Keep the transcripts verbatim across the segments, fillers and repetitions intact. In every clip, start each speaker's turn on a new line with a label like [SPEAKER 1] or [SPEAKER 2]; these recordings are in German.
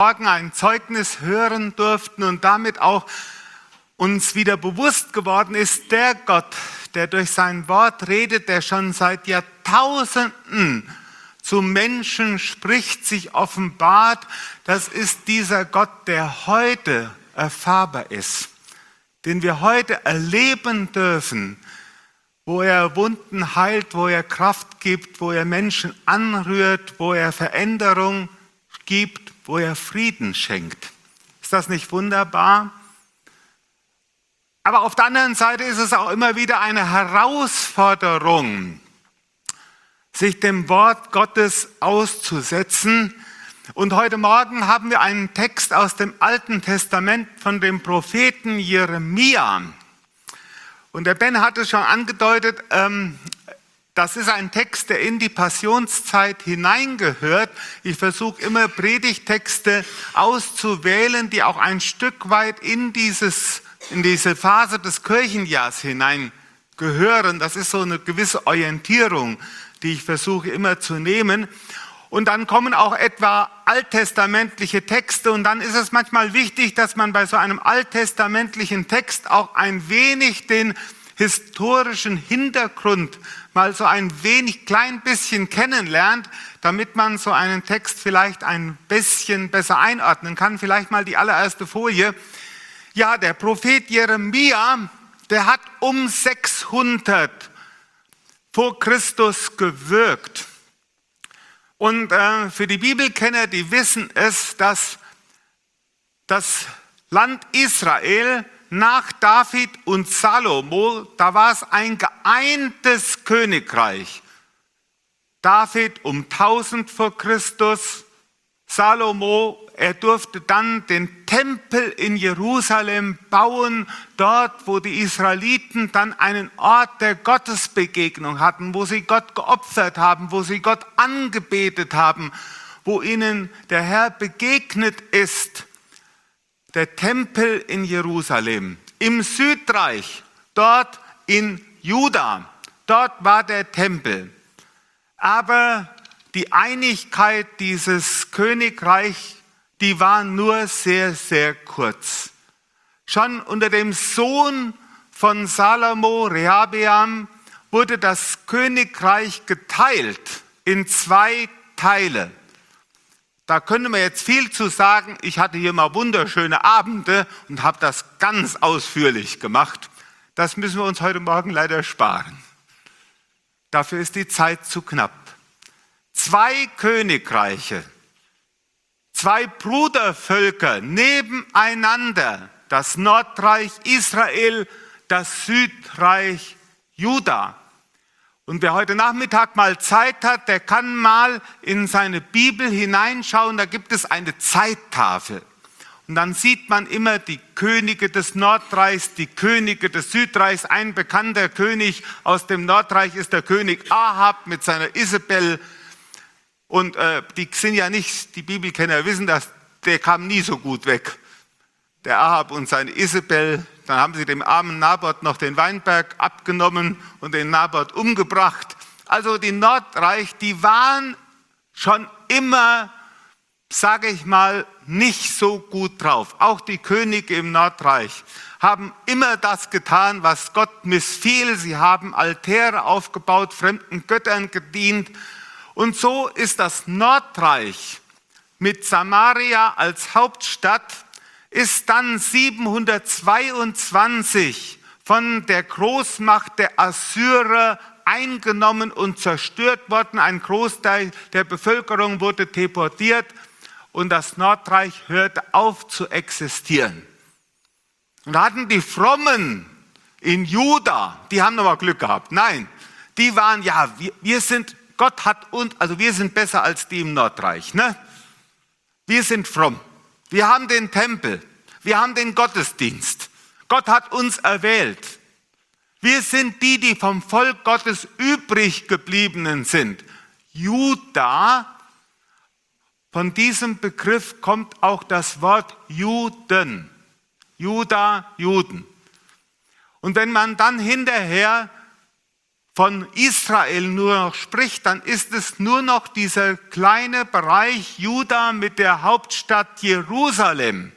[SPEAKER 1] Morgen ein Zeugnis hören durften und damit auch uns wieder bewusst geworden ist, der Gott, der durch sein Wort redet, der schon seit Jahrtausenden zu Menschen spricht, sich offenbart, das ist dieser Gott, der heute erfahrbar ist, den wir heute erleben dürfen, wo er Wunden heilt, wo er Kraft gibt, wo er Menschen anrührt, wo er Veränderung gibt, wo er Frieden schenkt. Ist das nicht wunderbar? Aber auf der anderen Seite ist es auch immer wieder eine Herausforderung, sich dem Wort Gottes auszusetzen. Und heute Morgen haben wir einen Text aus dem Alten Testament von dem Propheten Jeremia. Und der Ben hat es schon angedeutet, ähm, das ist ein Text, der in die Passionszeit hineingehört. Ich versuche immer Predigtexte auszuwählen, die auch ein Stück weit in, dieses, in diese Phase des Kirchenjahrs hineingehören. Das ist so eine gewisse Orientierung, die ich versuche immer zu nehmen. Und dann kommen auch etwa alttestamentliche Texte. Und dann ist es manchmal wichtig, dass man bei so einem alttestamentlichen Text auch ein wenig den historischen Hintergrund mal so ein wenig, klein bisschen kennenlernt, damit man so einen Text vielleicht ein bisschen besser einordnen kann. Vielleicht mal die allererste Folie. Ja, der Prophet Jeremia, der hat um sechshundert vor Christus gewirkt. Und äh, für die Bibelkenner, die wissen es, dass das Land Israel nach David und Salomo, da war es ein geeintes Königreich. David um tausend vor Christus, Salomo, er durfte dann den Tempel in Jerusalem bauen, dort, wo die Israeliten dann einen Ort der Gottesbegegnung hatten, wo sie Gott geopfert haben, wo sie Gott angebetet haben, wo ihnen der Herr begegnet ist. Der Tempel in Jerusalem, im Südreich, dort in Juda, dort war der Tempel. Aber die Einigkeit dieses Königreichs, die war nur sehr, sehr kurz. Schon unter dem Sohn von Salomo, Rehabeam, wurde das Königreich geteilt in zwei Teile. Da könnte man jetzt viel zu sagen. Ich hatte hier mal wunderschöne Abende und habe das ganz ausführlich gemacht. Das müssen wir uns heute Morgen leider sparen. Dafür ist die Zeit zu knapp. Zwei Königreiche, zwei Brudervölker nebeneinander, das Nordreich Israel, das Südreich Juda. Und wer heute Nachmittag mal Zeit hat, der kann mal in seine Bibel hineinschauen, da gibt es eine Zeittafel. Und dann sieht man immer die Könige des Nordreichs, die Könige des Südreichs. Ein bekannter König aus dem Nordreich ist der König Ahab mit seiner Isabel. Und äh, die sind ja nicht, die Bibelkenner wissen das, der kam nie so gut weg. Der Ahab und seine Isabel, dann haben sie dem armen Naboth noch den Weinberg abgenommen und den Naboth umgebracht. Also die Nordreich, die waren schon immer, sage ich mal, nicht so gut drauf. Auch die Könige im Nordreich haben immer das getan, was Gott missfiel. Sie haben Altäre aufgebaut, fremden Göttern gedient. Und so ist das Nordreich mit Samaria als Hauptstadt ist dann siebenhundertzweiundzwanzig von der Großmacht der Assyrer eingenommen und zerstört worden. Ein Großteil der Bevölkerung wurde deportiert und das Nordreich hörte auf zu existieren. Und da hatten die Frommen in Juda, die haben aber Glück gehabt. Nein, die waren, ja, wir, wir sind, Gott hat uns, also wir sind besser als die im Nordreich, ne? Wir sind fromm. Wir haben den Tempel, wir haben den Gottesdienst. Gott hat uns erwählt. Wir sind die, die vom Volk Gottes übrig gebliebenen sind. Juda, von diesem Begriff kommt auch das Wort Juden. Juda, Juden. Und wenn man dann hinterher von Israel nur noch spricht, dann ist es nur noch dieser kleine Bereich Juda mit der Hauptstadt Jerusalem.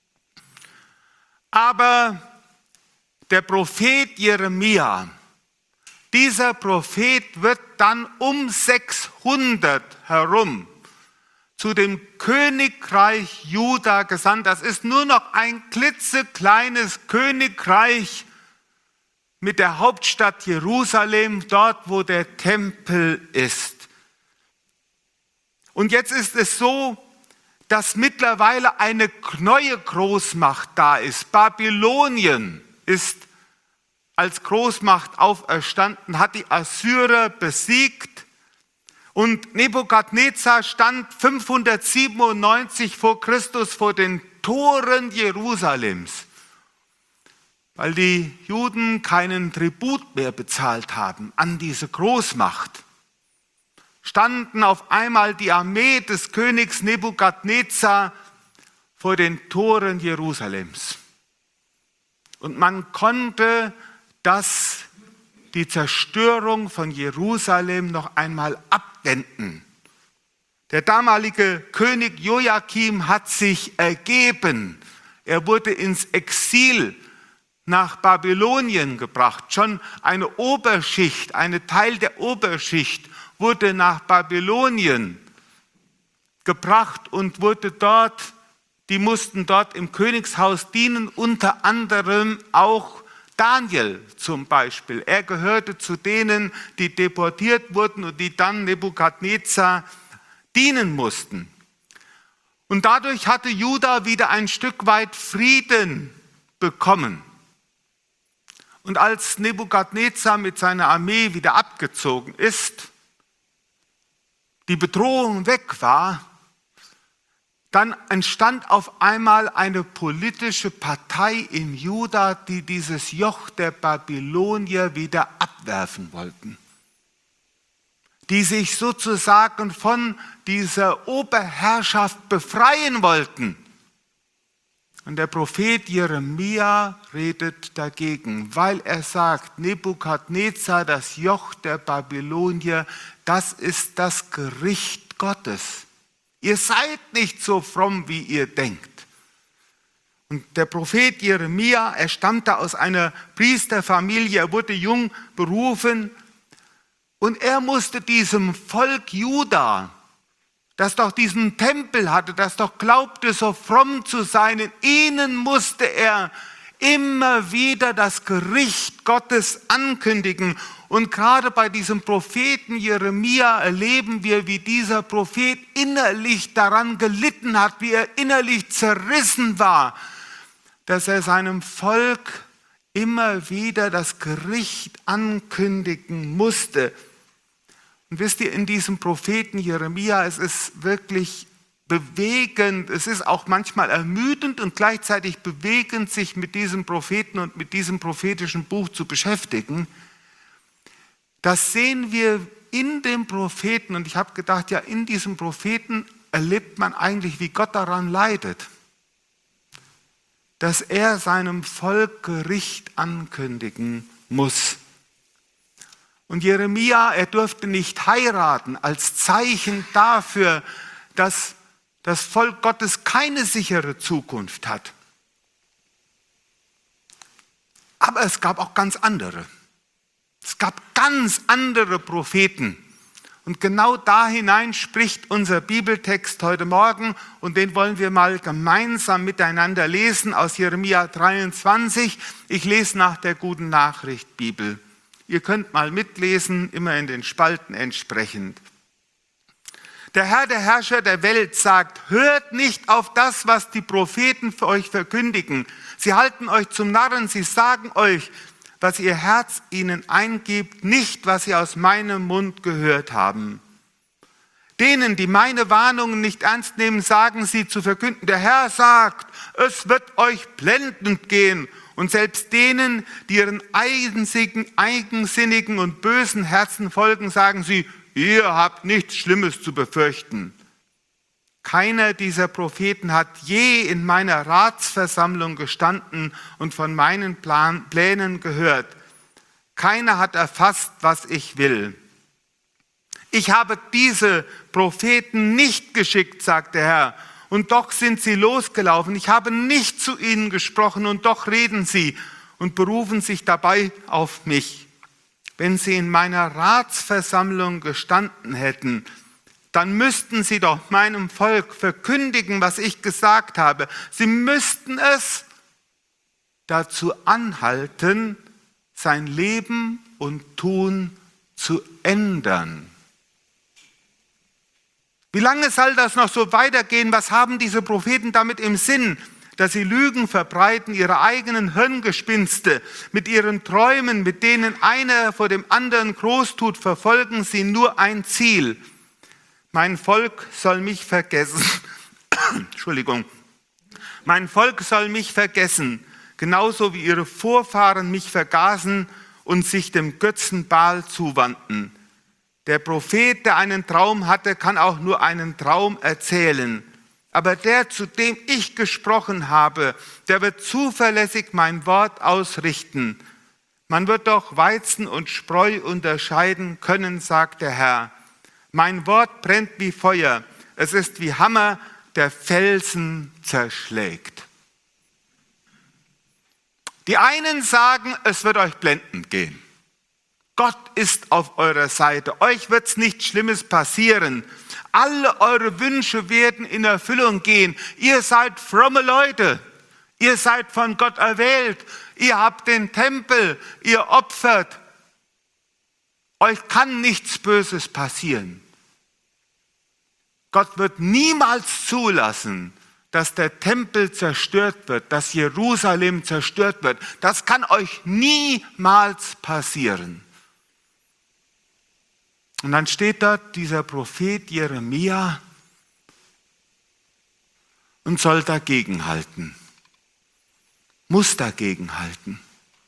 [SPEAKER 1] Aber der Prophet Jeremia, dieser Prophet wird dann um sechshundert herum zu dem Königreich Juda gesandt. Das ist nur noch ein klitzekleines Königreich mit der Hauptstadt Jerusalem, dort wo der Tempel ist. Und jetzt ist es so, dass mittlerweile eine neue Großmacht da ist. Babylonien ist als Großmacht auferstanden, hat die Assyrer besiegt und Nebukadnezar stand fünfhundertsiebenundneunzig vor Christus vor den Toren Jerusalems, weil die Juden keinen Tribut mehr bezahlt haben an diese Großmacht. Standen auf einmal die Armee des Königs Nebukadnezar vor den Toren Jerusalems. Und man konnte das, die Zerstörung von Jerusalem noch einmal abwenden. Der damalige König Joachim hat sich ergeben. Er wurde ins Exil nach Babylonien gebracht. Schon eine Oberschicht, ein Teil der Oberschicht wurde nach Babylonien gebracht und wurde dort, die mussten dort im Königshaus dienen, unter anderem auch Daniel zum Beispiel. Er gehörte zu denen, die deportiert wurden und die dann Nebukadnezar dienen mussten. Und dadurch hatte Juda wieder ein Stück weit Frieden bekommen. Und als Nebukadnezar mit seiner Armee wieder abgezogen ist, die Bedrohung weg war, dann entstand auf einmal eine politische Partei in Juda, die dieses Joch der Babylonier wieder abwerfen wollten. Die sich sozusagen von dieser Oberherrschaft befreien wollten. Und der Prophet Jeremia redet dagegen, weil er sagt, Nebukadnezar, das Joch der Babylonier, das ist das Gericht Gottes. Ihr seid nicht so fromm, wie ihr denkt. Und der Prophet Jeremia, er stammte aus einer Priesterfamilie, er wurde jung berufen und er musste diesem Volk Juda, das doch diesen Tempel hatte, das doch glaubte, so fromm zu sein, in ihnen musste er immer wieder das Gericht Gottes ankündigen. Und gerade bei diesem Propheten Jeremia erleben wir, wie dieser Prophet innerlich daran gelitten hat, wie er innerlich zerrissen war, dass er seinem Volk immer wieder das Gericht ankündigen musste. Und wisst ihr, in diesem Propheten Jeremia, es ist wirklich bewegend, es ist auch manchmal ermüdend und gleichzeitig bewegend, sich mit diesem Propheten und mit diesem prophetischen Buch zu beschäftigen. Das sehen wir in dem Propheten und ich habe gedacht, ja, in diesem Propheten erlebt man eigentlich, wie Gott daran leidet, dass er seinem Volk Gericht ankündigen muss. Und Jeremia, er durfte nicht heiraten als Zeichen dafür, dass das Volk Gottes keine sichere Zukunft hat. Aber es gab auch ganz andere. Es gab ganz andere Propheten. Und genau da hinein spricht unser Bibeltext heute Morgen und den wollen wir mal gemeinsam miteinander lesen aus Jeremia dreiundzwanzig. Ich lese nach der Guten Nachricht Bibel. Ihr könnt mal mitlesen, immer in den Spalten entsprechend. Der Herr, der Herrscher der Welt sagt, hört nicht auf das, was die Propheten für euch verkündigen. Sie halten euch zum Narren, sie sagen euch, was ihr Herz ihnen eingibt, nicht, was sie aus meinem Mund gehört haben. Denen, die meine Warnungen nicht ernst nehmen, sagen sie zu verkünden, der Herr sagt, es wird euch blendend gehen. Und selbst denen, die ihren eigensinnigen, eigensinnigen und bösen Herzen folgen, sagen sie, ihr habt nichts Schlimmes zu befürchten. Keiner dieser Propheten hat je in meiner Ratsversammlung gestanden und von meinen Plan, Plänen gehört. Keiner hat erfasst, was ich will. Ich habe diese Propheten nicht geschickt, sagt der Herr, und doch sind sie losgelaufen. Ich habe nicht zu ihnen gesprochen und doch reden sie und berufen sich dabei auf mich. Wenn sie in meiner Ratsversammlung gestanden hätten, dann müssten sie doch meinem Volk verkündigen, was ich gesagt habe. Sie müssten es dazu anhalten, sein Leben und Tun zu ändern. Wie lange soll das noch so weitergehen? Was haben diese Propheten damit im Sinn? Dass sie Lügen verbreiten, ihre eigenen Hirngespinste, mit ihren Träumen, mit denen einer vor dem anderen groß tut, verfolgen sie nur ein Ziel. Mein Volk soll mich vergessen. Entschuldigung. Mein Volk soll mich vergessen, genauso wie ihre Vorfahren mich vergaßen und sich dem Götzen Baal zuwandten. Der Prophet, der einen Traum hatte, kann auch nur einen Traum erzählen. Aber der, zu dem ich gesprochen habe, der wird zuverlässig mein Wort ausrichten. Man wird doch Weizen und Spreu unterscheiden können, sagt der Herr. Mein Wort brennt wie Feuer. Es ist wie Hammer, der Felsen zerschlägt. Die einen sagen, es wird euch blendend gehen. Gott ist auf eurer Seite. Euch wird es nichts Schlimmes passieren. Alle eure Wünsche werden in Erfüllung gehen. Ihr seid fromme Leute. Ihr seid von Gott erwählt. Ihr habt den Tempel. Ihr opfert. Euch kann nichts Böses passieren. Gott wird niemals zulassen, dass der Tempel zerstört wird, dass Jerusalem zerstört wird. Das kann euch niemals passieren. Und dann steht dort dieser Prophet Jeremia und soll dagegenhalten, muss dagegenhalten,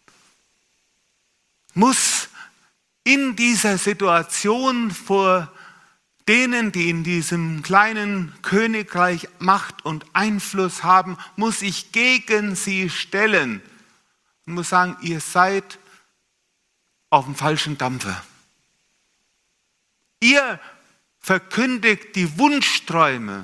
[SPEAKER 1] muss in dieser Situation vor denen, die in diesem kleinen Königreich Macht und Einfluss haben, muss ich gegen sie stellen und muss sagen, ihr seid auf dem falschen Dampfer. Ihr verkündigt die Wunschträume.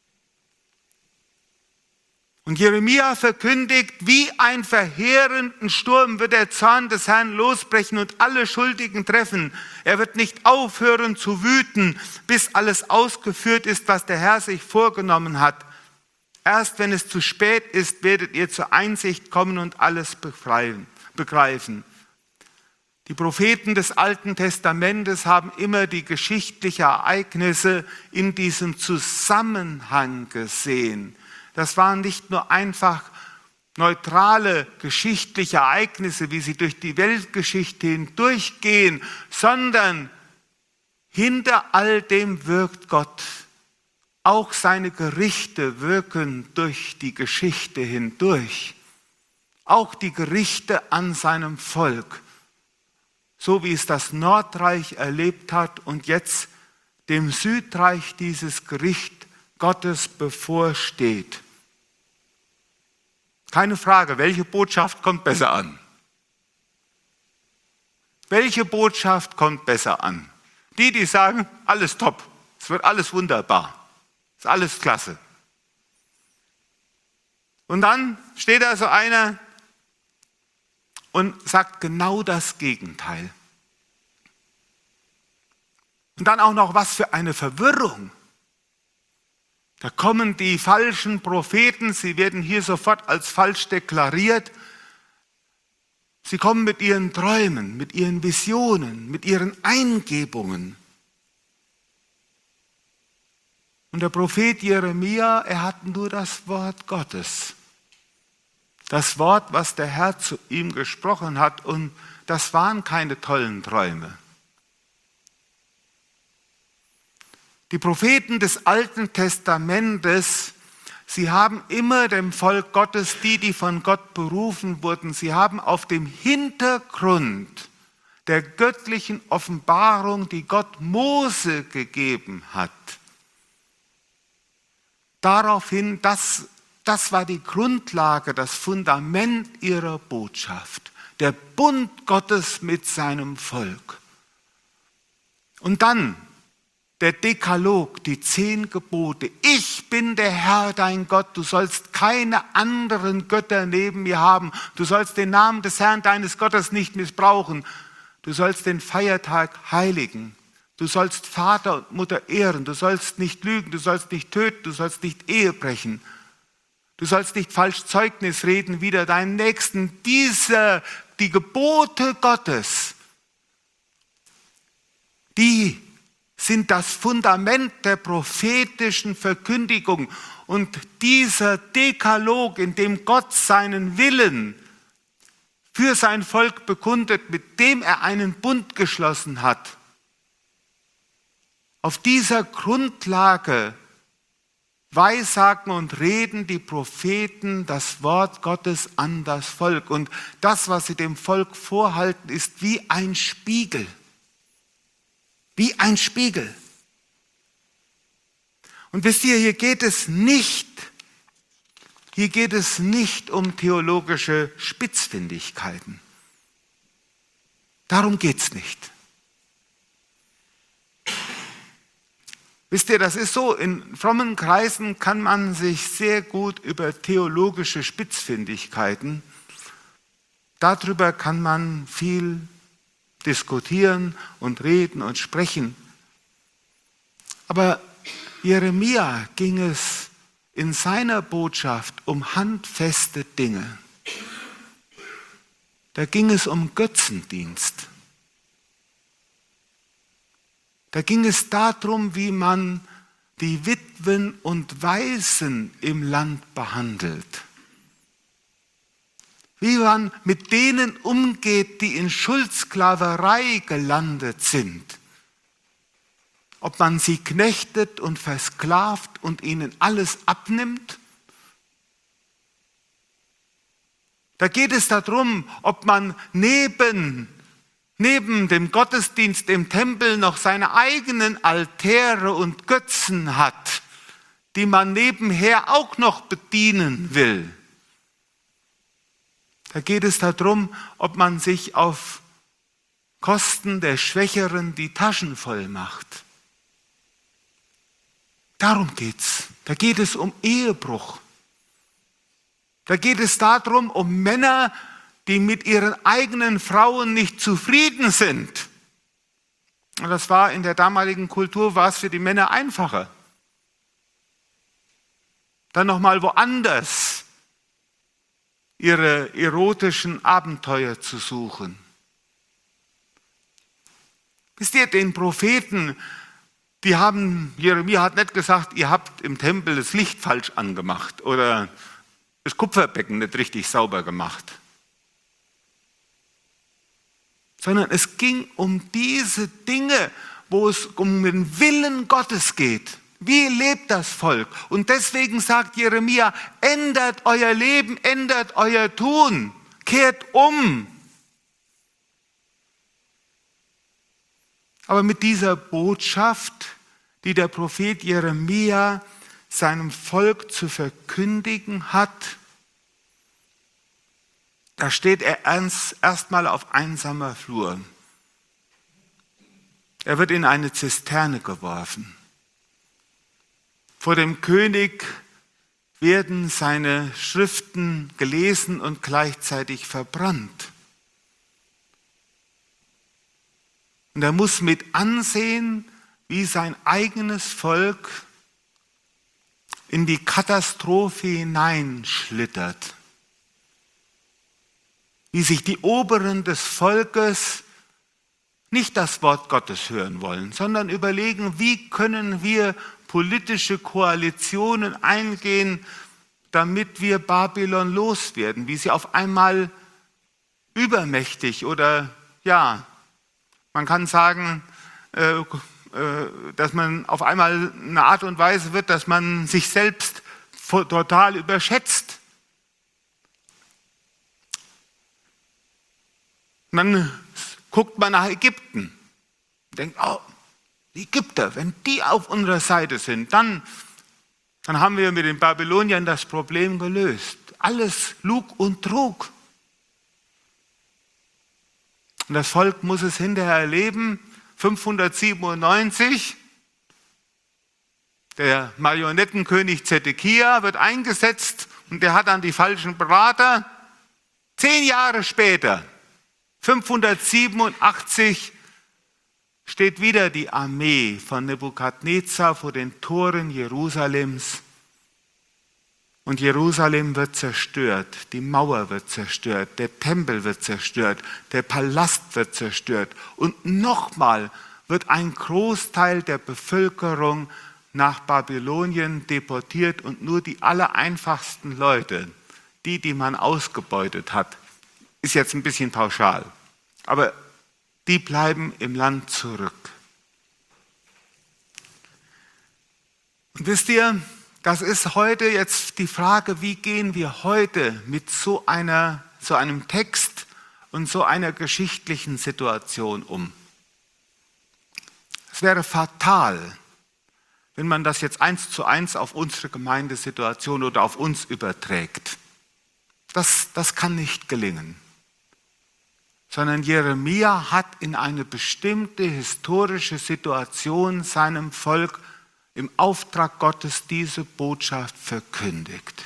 [SPEAKER 1] Und Jeremia verkündigt, wie ein verheerenden Sturm wird der Zorn des Herrn losbrechen und alle Schuldigen treffen. Er wird nicht aufhören zu wüten, bis alles ausgeführt ist, was der Herr sich vorgenommen hat. Erst wenn es zu spät ist, werdet ihr zur Einsicht kommen und alles begreifen. Die Propheten des Alten Testamentes haben immer die geschichtlichen Ereignisse in diesem Zusammenhang gesehen. Das waren nicht nur einfach neutrale geschichtliche Ereignisse, wie sie durch die Weltgeschichte hindurchgehen, sondern hinter all dem wirkt Gott. Auch seine Gerichte wirken durch die Geschichte hindurch. Auch die Gerichte an seinem Volk. So wie es das Nordreich erlebt hat und jetzt dem Südreich dieses Gericht Gottes bevorsteht. Keine Frage, welche Botschaft kommt besser an? Welche Botschaft kommt besser an? Die, die sagen, alles top, es wird alles wunderbar, ist alles klasse. Und dann steht da so einer und sagt genau das Gegenteil. Und dann auch noch, was für eine Verwirrung. Da kommen die falschen Propheten, sie werden hier sofort als falsch deklariert. Sie kommen mit ihren Träumen, mit ihren Visionen, mit ihren Eingebungen. Und der Prophet Jeremia, er hat nur das Wort Gottes. Das Wort, was der Herr zu ihm gesprochen hat, und das waren keine tollen Träume. Die Propheten des Alten Testamentes, sie haben immer dem Volk Gottes, die, die von Gott berufen wurden, sie haben auf dem Hintergrund der göttlichen Offenbarung, die Gott Mose gegeben hat, daraufhin, das Das war die Grundlage, das Fundament ihrer Botschaft. Der Bund Gottes mit seinem Volk. Und dann der Dekalog, die zehn Gebote. Ich bin der Herr, dein Gott. Du sollst keine anderen Götter neben mir haben. Du sollst den Namen des Herrn, deines Gottes, nicht missbrauchen. Du sollst den Feiertag heiligen. Du sollst Vater und Mutter ehren. Du sollst nicht lügen. Du sollst nicht töten. Du sollst nicht Ehe brechen. Du sollst nicht falsch Zeugnis reden wider deinen Nächsten. Diese, die Gebote Gottes, die sind das Fundament der prophetischen Verkündigung. Und dieser Dekalog, in dem Gott seinen Willen für sein Volk bekundet, mit dem er einen Bund geschlossen hat, auf dieser Grundlage weissagen und reden die Propheten das Wort Gottes an das Volk. Und das, was sie dem Volk vorhalten, ist wie ein Spiegel. Wie ein Spiegel. Und wisst ihr, hier geht es nicht, hier geht es nicht um theologische Spitzfindigkeiten. Darum geht es nicht. Wisst ihr, das ist so, in frommen Kreisen kann man sich sehr gut über theologische Spitzfindigkeiten, darüber kann man viel diskutieren und reden und sprechen. Aber Jeremia ging es in seiner Botschaft um handfeste Dinge. Da ging es um Götzendienst. Da ging es darum, wie man die Witwen und Waisen im Land behandelt. Wie man mit denen umgeht, die in Schuldsklaverei gelandet sind. Ob man sie knechtet und versklavt und ihnen alles abnimmt. Da geht es darum, ob man neben, neben dem Gottesdienst im Tempel noch seine eigenen Altäre und Götzen hat, die man nebenher auch noch bedienen will. Da geht es darum, ob man sich auf Kosten der Schwächeren die Taschen voll macht. Darum geht's. Da geht es um Ehebruch. Da geht es darum, um Männer, die mit ihren eigenen Frauen nicht zufrieden sind. Und das war in der damaligen Kultur, war es für die Männer einfacher. Dann nochmal woanders ihre erotischen Abenteuer zu suchen. Wisst ihr, den Propheten, die haben, Jeremia hat nicht gesagt, ihr habt im Tempel das Licht falsch angemacht oder das Kupferbecken nicht richtig sauber gemacht. Sondern es ging um diese Dinge, wo es um den Willen Gottes geht. Wie lebt das Volk? Und deswegen sagt Jeremia, ändert euer Leben, ändert euer Tun, kehrt um. Aber mit dieser Botschaft, die der Prophet Jeremia seinem Volk zu verkündigen hat, da steht er erstmal auf einsamer Flur. Er wird in eine Zisterne geworfen. Vor dem König werden seine Schriften gelesen und gleichzeitig verbrannt. Und er muss mit ansehen, wie sein eigenes Volk in die Katastrophe hineinschlittert. Wie sich die Oberen des Volkes nicht das Wort Gottes hören wollen, sondern überlegen, wie können wir politische Koalitionen eingehen, damit wir Babylon loswerden, wie sie auf einmal übermächtig oder, ja, man kann sagen, äh, äh, dass man auf einmal eine Art und Weise wird, dass man sich selbst total überschätzt. Und dann guckt man nach Ägypten und denkt, oh, die Ägypter, wenn die auf unserer Seite sind, dann, dann haben wir mit den Babyloniern das Problem gelöst. Alles Lug und Trug. Und das Volk muss es hinterher erleben. fünfhundertsiebenundneunzig, der Marionettenkönig Zedekia wird eingesetzt und der hat dann die falschen Berater. Zehn Jahre später, fünfhundertsiebenundachtzig, steht wieder die Armee von Nebukadnezar vor den Toren Jerusalems. Und Jerusalem wird zerstört, die Mauer wird zerstört, der Tempel wird zerstört, der Palast wird zerstört. Und nochmal wird ein Großteil der Bevölkerung nach Babylonien deportiert und nur die allereinfachsten Leute, die, die man ausgebeutet hat, ist jetzt ein bisschen pauschal, aber die bleiben im Land zurück. Und wisst ihr, das ist heute jetzt die Frage, wie gehen wir heute mit so einer, so einem Text und so einer geschichtlichen Situation um? Es wäre fatal, wenn man das jetzt eins zu eins auf unsere Gemeindesituation oder auf uns überträgt. Das, das kann nicht gelingen. Sondern Jeremia hat in eine bestimmte historische Situation seinem Volk im Auftrag Gottes diese Botschaft verkündigt.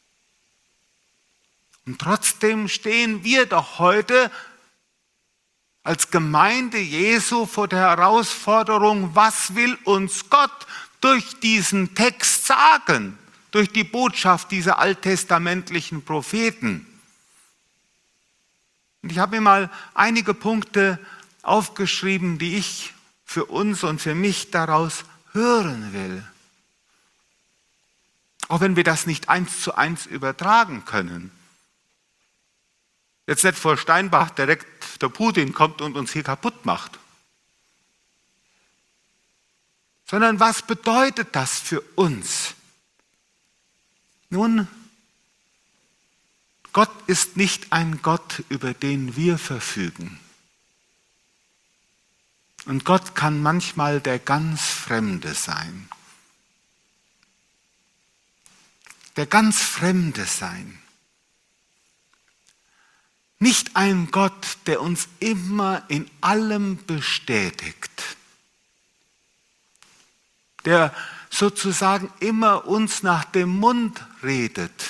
[SPEAKER 1] Und trotzdem stehen wir doch heute als Gemeinde Jesu vor der Herausforderung, was will uns Gott durch diesen Text sagen, durch die Botschaft dieser alttestamentlichen Propheten. Und ich habe mir mal einige Punkte aufgeschrieben, die ich für uns und für mich daraus hören will. Auch wenn wir das nicht eins zu eins übertragen können. Jetzt nicht vor Steinbach direkt der Putin kommt und uns hier kaputt macht. Sondern was bedeutet das für uns? Nun, Gott ist nicht ein Gott, über den wir verfügen. Und Gott kann manchmal der ganz Fremde sein. Der ganz Fremde sein. Nicht ein Gott, der uns immer in allem bestätigt. Der sozusagen immer uns nach dem Mund redet,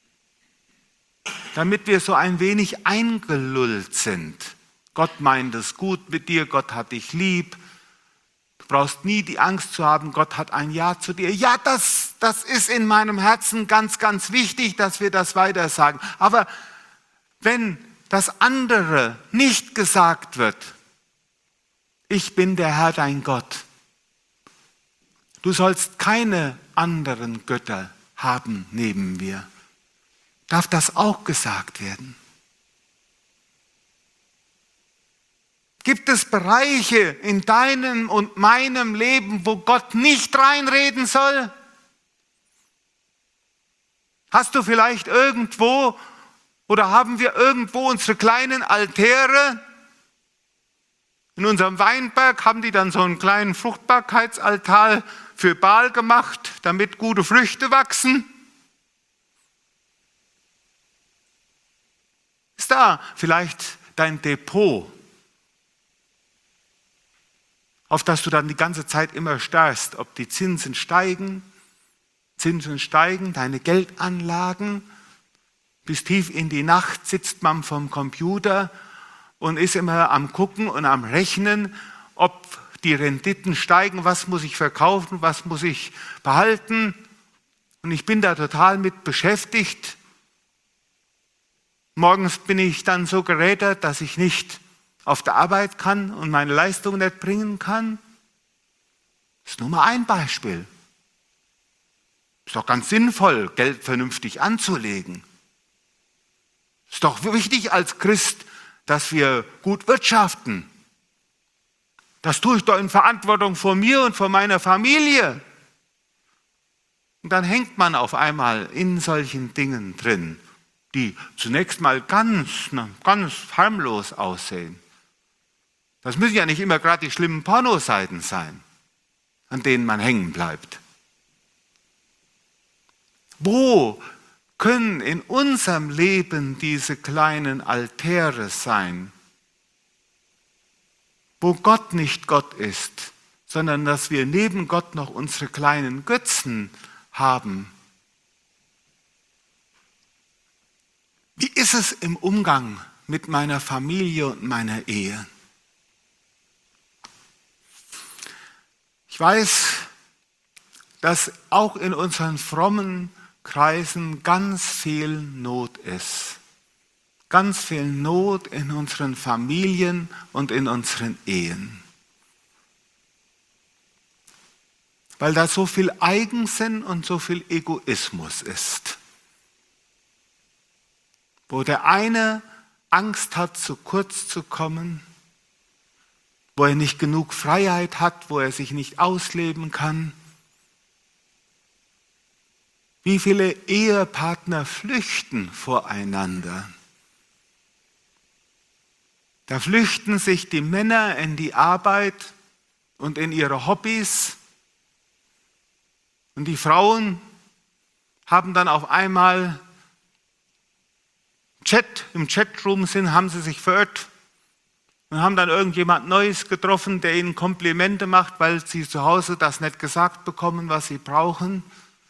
[SPEAKER 1] damit wir so ein wenig eingelullt sind. Gott meint es gut mit dir, Gott hat dich lieb. Du brauchst nie die Angst zu haben, Gott hat ein Ja zu dir. Ja, das, das ist in meinem Herzen ganz, ganz wichtig, dass wir das weiter sagen. Aber wenn das andere nicht gesagt wird, ich bin der Herr dein Gott, du sollst keine anderen Götter haben neben mir, darf das auch gesagt werden? Gibt es Bereiche in deinem und meinem Leben, wo Gott nicht reinreden soll? Hast du vielleicht irgendwo oder haben wir irgendwo unsere kleinen Altäre? In unserem Weinberg haben die dann so einen kleinen Fruchtbarkeitsaltar für Baal gemacht, damit gute Früchte wachsen. Ist da vielleicht dein Depot, auf das du dann die ganze Zeit immer starrst, ob die Zinsen steigen, Zinsen steigen, deine Geldanlagen, bis tief in die Nacht sitzt man vom Computer und ist immer am Gucken und am Rechnen, ob die Renditen steigen, was muss ich verkaufen, was muss ich behalten. Und ich bin da total mit beschäftigt. Morgens bin ich dann so gerädert, dass ich nicht auf der Arbeit kann und meine Leistung nicht bringen kann. Das ist nur mal ein Beispiel. Ist doch ganz sinnvoll, Geld vernünftig anzulegen. Ist doch wichtig als Christ, dass wir gut wirtschaften. Das tue ich doch in Verantwortung vor mir und vor meiner Familie. Und dann hängt man auf einmal in solchen Dingen drin, die zunächst mal ganz, ganz harmlos aussehen. Das müssen ja nicht immer gerade die schlimmen Pornoseiten sein, an denen man hängen bleibt. Wo können in unserem Leben diese kleinen Altäre sein, wo Gott nicht Gott ist, sondern dass wir neben Gott noch unsere kleinen Götzen haben. Wie ist es im Umgang mit meiner Familie und meiner Ehe? Ich weiß, dass auch in unseren frommen Kreisen ganz viel Not ist. Ganz viel Not in unseren Familien und in unseren Ehen. Weil da so viel Eigensinn und so viel Egoismus ist. Wo der eine Angst hat, zu kurz zu kommen, wo er nicht genug Freiheit hat, wo er sich nicht ausleben kann. Wie viele Ehepartner flüchten voreinander? Da flüchten sich die Männer in die Arbeit und in ihre Hobbys. Und die Frauen haben dann auf einmal Chat, im Chatroom sind, haben sie sich verirrt und haben dann irgendjemand Neues getroffen, der ihnen Komplimente macht, weil sie zu Hause das nicht gesagt bekommen, was sie brauchen.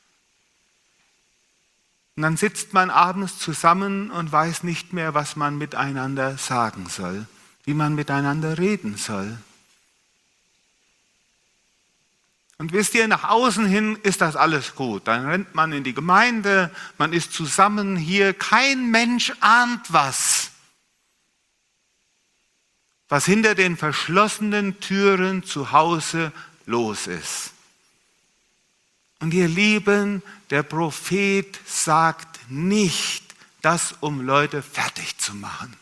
[SPEAKER 1] Und dann sitzt man abends zusammen und weiß nicht mehr, was man miteinander sagen soll, wie man miteinander reden soll. Und wisst ihr, nach außen hin ist das alles gut. Dann rennt man in die Gemeinde, man ist zusammen hier. Kein Mensch ahnt was, was hinter den verschlossenen Türen zu Hause los ist. Und ihr Lieben, der Prophet sagt nicht, das um Leute fertig zu machen.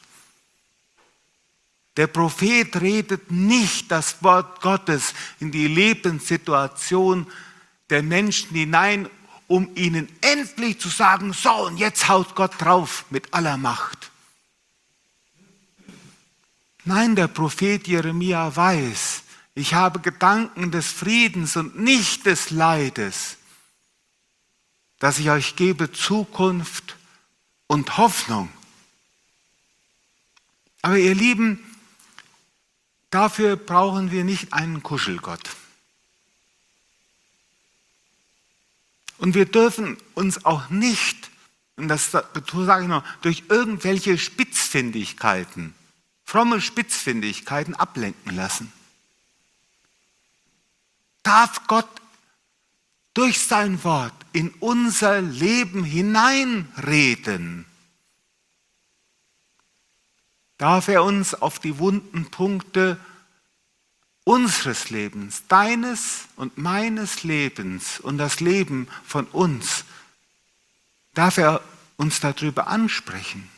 [SPEAKER 1] Der Prophet redet nicht das Wort Gottes in die Lebenssituation der Menschen hinein, um ihnen endlich zu sagen, so und jetzt haut Gott drauf mit aller Macht. Nein, der Prophet Jeremia weiß, ich habe Gedanken des Friedens und nicht des Leides, dass ich euch gebe Zukunft und Hoffnung. Aber ihr Lieben, dafür brauchen wir nicht einen Kuschelgott. Und wir dürfen uns auch nicht, und das sage ich noch, durch irgendwelche Spitzfindigkeiten, fromme Spitzfindigkeiten ablenken lassen. Darf Gott durch sein Wort in unser Leben hineinreden? Darf er uns auf die wunden Punkte unseres Lebens, deines und meines Lebens und das Leben von uns, darf er uns darüber ansprechen?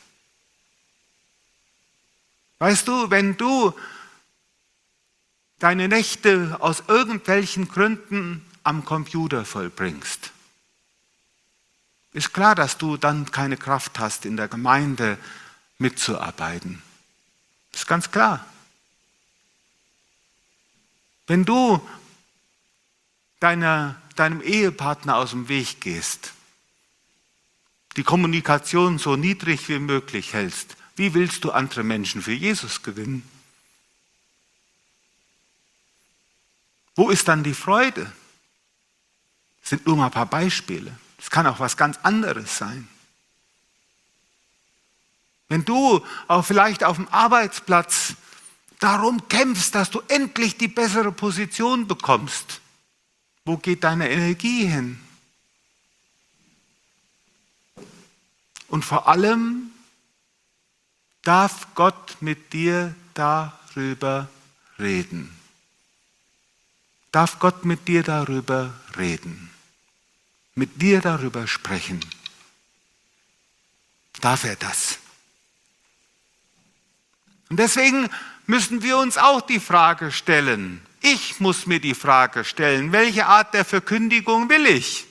[SPEAKER 1] Weißt du, wenn du deine Nächte aus irgendwelchen Gründen am Computer vollbringst, ist klar, dass du dann keine Kraft hast, in der Gemeinde mitzuarbeiten. Das ist ganz klar. Wenn du deiner, deinem Ehepartner aus dem Weg gehst, die Kommunikation so niedrig wie möglich hältst, wie willst du andere Menschen für Jesus gewinnen? Wo ist dann die Freude? Das sind nur mal ein paar Beispiele. Es kann auch was ganz anderes sein. Wenn du auch vielleicht auf dem Arbeitsplatz darum kämpfst, dass du endlich die bessere Position bekommst, wo geht deine Energie hin? Und vor allem darf Gott mit dir darüber reden. Darf Gott mit dir darüber reden? Mit dir darüber sprechen? Darf er das? Und deswegen müssen wir uns auch die Frage stellen, ich muss mir die Frage stellen, welche Art der Verkündigung will ich?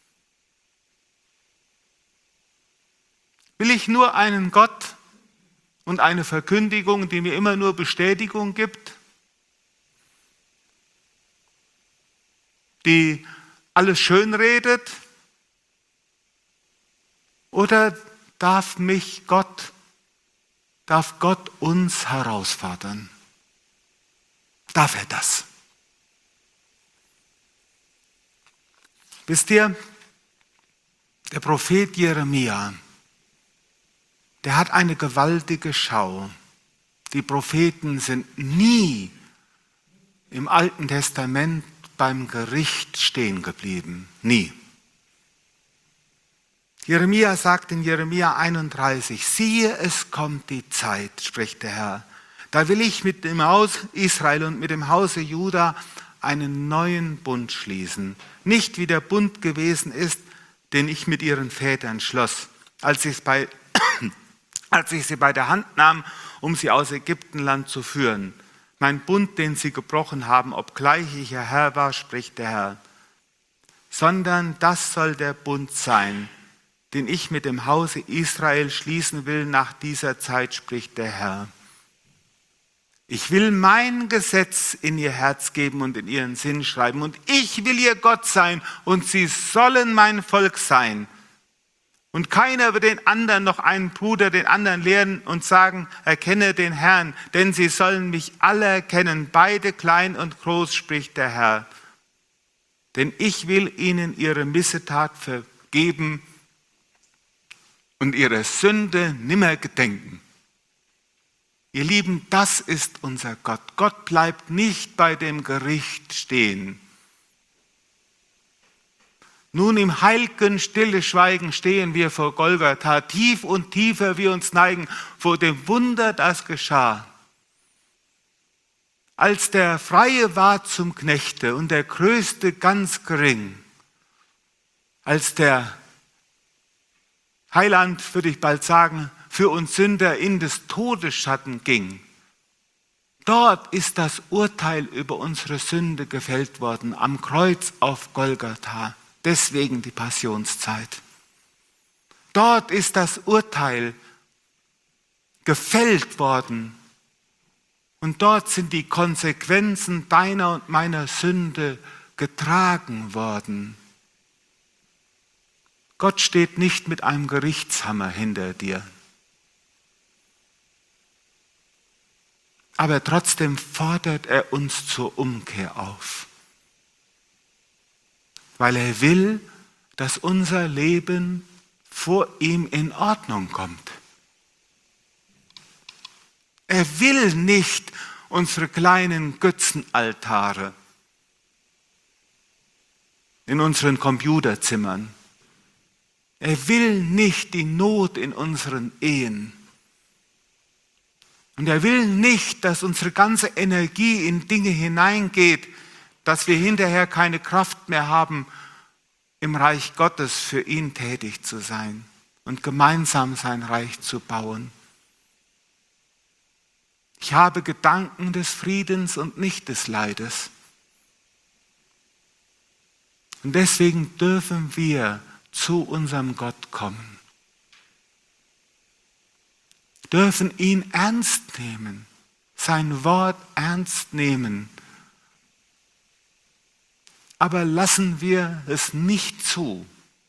[SPEAKER 1] Will ich nur einen Gott und eine Verkündigung, die mir immer nur Bestätigung gibt, die alles schönredet? Oder darf mich Gott Darf Gott uns herausfordern? darf er das. Wisst ihr, der Prophet Jeremia, der hat eine gewaltige Schau. Die Propheten sind nie im Alten Testament beim Gericht stehen geblieben. Nie. Jeremia sagt in Jeremia einunddreißig, siehe, es kommt die Zeit, spricht der Herr. Da will ich mit dem Haus Israel und mit dem Hause Juda einen neuen Bund schließen. Nicht wie der Bund gewesen ist, den ich mit ihren Vätern schloss, als ich, bei, als ich sie bei der Hand nahm, um sie aus Ägyptenland zu führen. Mein Bund, den sie gebrochen haben, obgleich ich ihr Herr war, spricht der Herr. Sondern das soll der Bund sein, den ich mit dem Hause Israel schließen will nach dieser Zeit, spricht der Herr. Ich will mein Gesetz in ihr Herz geben und in ihren Sinn schreiben und ich will ihr Gott sein und sie sollen mein Volk sein. Und keiner wird den anderen, noch einen Bruder den anderen lehren und sagen, erkenne den Herrn, denn sie sollen mich alle erkennen, beide klein und groß, spricht der Herr. Denn ich will ihnen ihre Missetat vergeben und ihre Sünde nimmer gedenken. Ihr Lieben, das ist unser Gott. Gott bleibt nicht bei dem Gericht stehen. Nun im heiligen, stille Schweigen stehen wir vor Golgatha, tief und tiefer wir uns neigen vor dem Wunder, das geschah. Als der Freie war zum Knechte und der Größte ganz gering, als der Heiland, würde ich bald sagen, für uns Sünder in des Todesschatten ging. Dort ist das Urteil über unsere Sünde gefällt worden, am Kreuz auf Golgatha. Deswegen die Passionszeit. Dort ist das Urteil gefällt worden. Und dort sind die Konsequenzen deiner und meiner Sünde getragen worden. Gott steht nicht mit einem Gerichtshammer hinter dir. Aber trotzdem fordert er uns zur Umkehr auf. Weil er will, dass unser Leben vor ihm in Ordnung kommt. Er will nicht unsere kleinen Götzenaltare in unseren Computerzimmern. Er will nicht die Not in unseren Ehen. Und er will nicht, dass unsere ganze Energie in Dinge hineingeht, dass wir hinterher keine Kraft mehr haben, im Reich Gottes für ihn tätig zu sein und gemeinsam sein Reich zu bauen. Ich habe Gedanken des Friedens und nicht des Leides. Und deswegen dürfen wir zu unserem Gott kommen. Dürfen ihn ernst nehmen, sein Wort ernst nehmen. Aber lassen wir es nicht zu,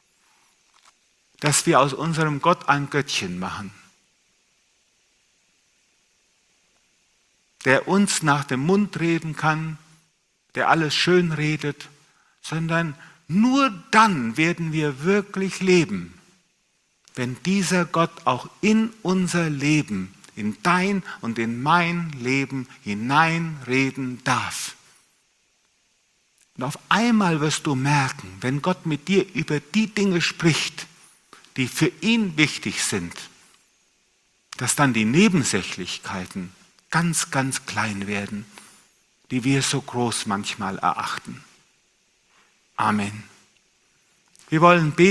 [SPEAKER 1] dass wir aus unserem Gott ein Göttchen machen, der uns nach dem Mund reden kann, der alles schön redet, sondern nur dann werden wir wirklich leben, wenn dieser Gott auch in unser Leben, in dein und in mein Leben hineinreden darf. Und auf einmal wirst du merken, wenn Gott mit dir über die Dinge spricht, die für ihn wichtig sind, dass dann die Nebensächlichkeiten ganz, ganz klein werden, die wir so groß manchmal erachten. Amen. Wir wollen beten.